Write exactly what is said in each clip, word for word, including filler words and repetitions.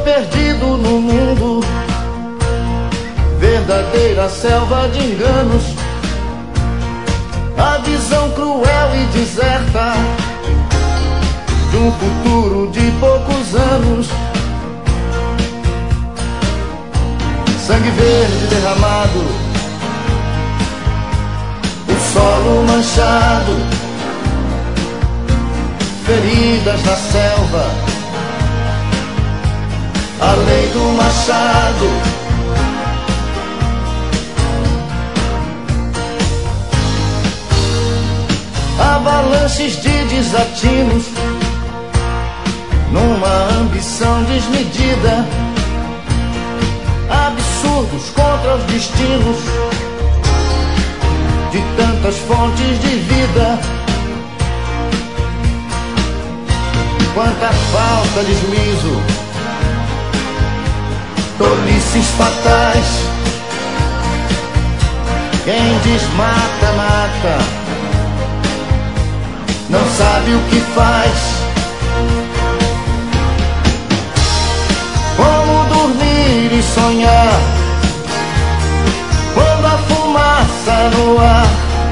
perdido no mundo, verdadeira selva de enganos, a visão cruel e deserta de um futuro de poucos anos. Sangue verde derramado, o solo manchado, feridas na selva, a lei do machado. Avalanches de desatinos, numa ambição desmedida, absurdos contra os destinos de tantas fontes de vida. Quanta falta de juízo, tolices fatais. Quem desmata, mata, não sabe o que faz. Como dormir e sonhar quando a fumaça no ar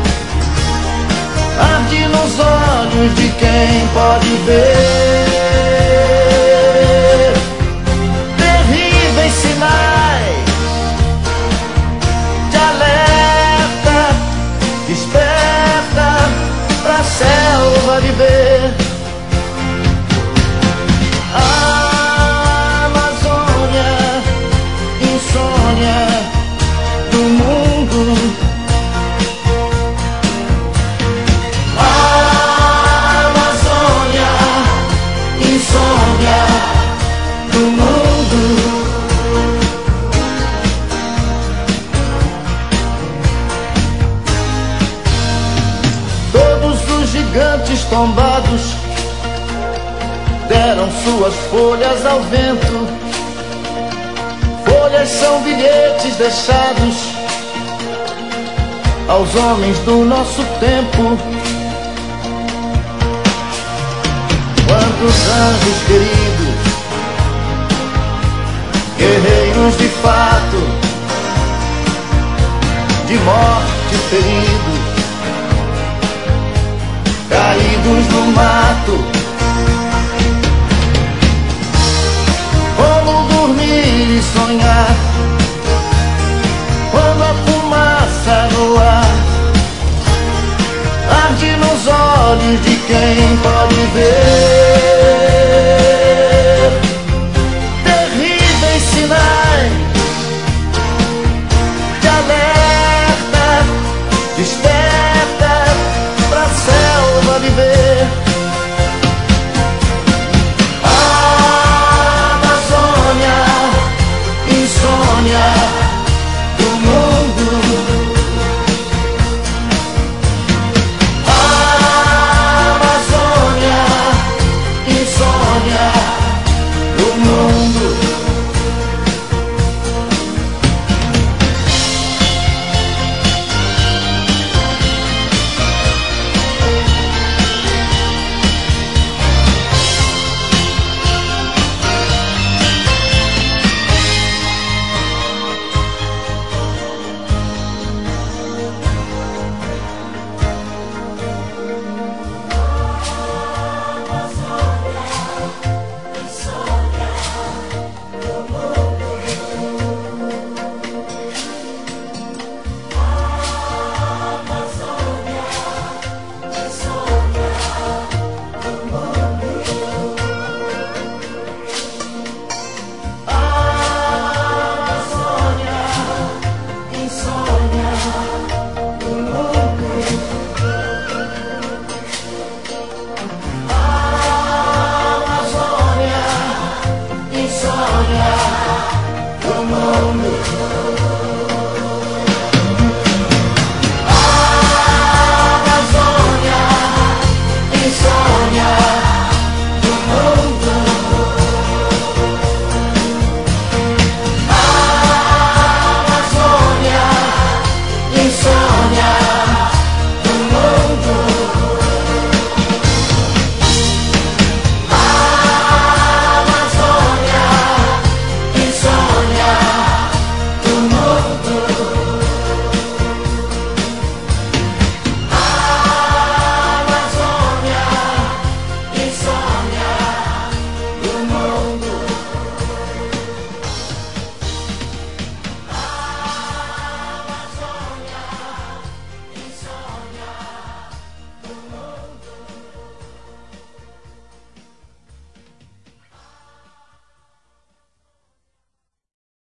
arde nos olhos de quem pode ver? Terríveis sinais de alerta, desperta pra selva viver. A Amazônia, insônia do mundo. A Amazônia, insônia do mundo. Todos os gigantes tombados deram suas folhas ao vento. Folhas são bilhetes deixados aos homens do nosso tempo. Quantos anjos queridos, guerreiros de fato, de morte feridos, caídos no mato. Como dormir e sonhar quando a fumaça no ar arde nos olhos de quem pode ver? Terríveis sinais de alerta, desperta pra selva viver. A Amazônia, insônia do mundo. A Amazônia, insônia do mundo. Insônia do mundo.